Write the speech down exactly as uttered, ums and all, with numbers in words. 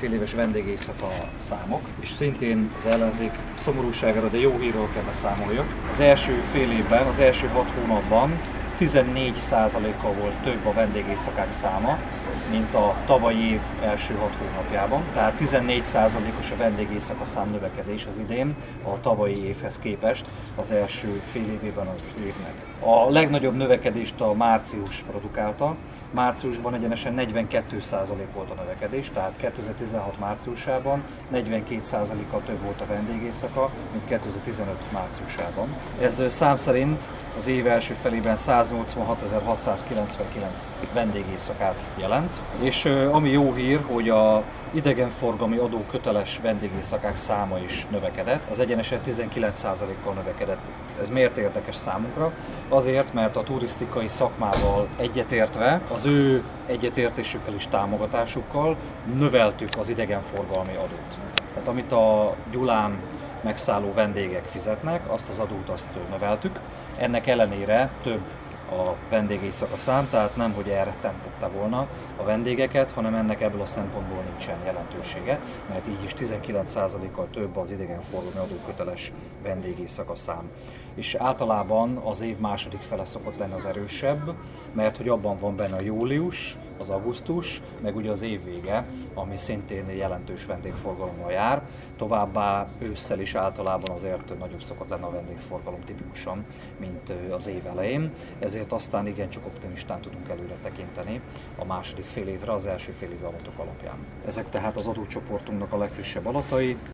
fél éves vendégéjszaka számok, és szintén az ellenzék szomorúságára, de jó hírról kell beszámoljak. Az első fél évben, az első hat hónapban tizennégy százalékkal volt több a vendégéjszakák száma, mint a tavalyi év első hat hónapjában. Tehát tizennégy százalékos a vendégéjszaka szám növekedés az idén a tavalyi évhez képest az első fél évében az évnek. A legnagyobb növekedést a március produkálta. Márciusban egyenesen negyvenkét százalék volt a növekedés, tehát kétezer-tizenhat márciusában negyvenkét százalékkal több volt a vendégéjszaka, mint kétezer-tizenöt márciusában. Ez szám szerint az év első felében száznyolcvanhatezer-hatszázkilencvenkilenc vendégéjszakát jelent, és ami jó hír, hogy a idegenforgalmi adóköteles vendégéjszakák száma is növekedett, az egyenesen tizenkilenc százalékkal növekedett. Ez miért érdekes számunkra? Azért, mert a turisztikai szakmával egyetértve, az ő egyetértésükkel és támogatásukkal növeltük az idegenforgalmi adót. Tehát amit a Gyulán megszálló vendégek fizetnek, azt az adót azt növeltük. Ennek ellenére több a vendégéjszaka szám, tehát nem, hogy elrettentette volna a vendégeket, hanem ennek ebből a szempontból nincsen jelentősége, mert így is tizenkilenc százalékkal több az idegenforgalmi adóköteles vendégéjszaka szám. És általában az év második fele szokott lenni az erősebb, mert hogy abban van benne a július, az augusztus, meg ugye az év vége, ami szintén jelentős vendégforgalommal jár. Továbbá ősszel is általában azért nagyobb szokott lenni a vendégforgalom tipikusan, mint az év elején. Ezért aztán igencsak optimistán tudunk előre tekinteni a második fél évre, az első fél év adatok alapján. Ezek tehát az adócsoportunknak a legfrissebb adatai.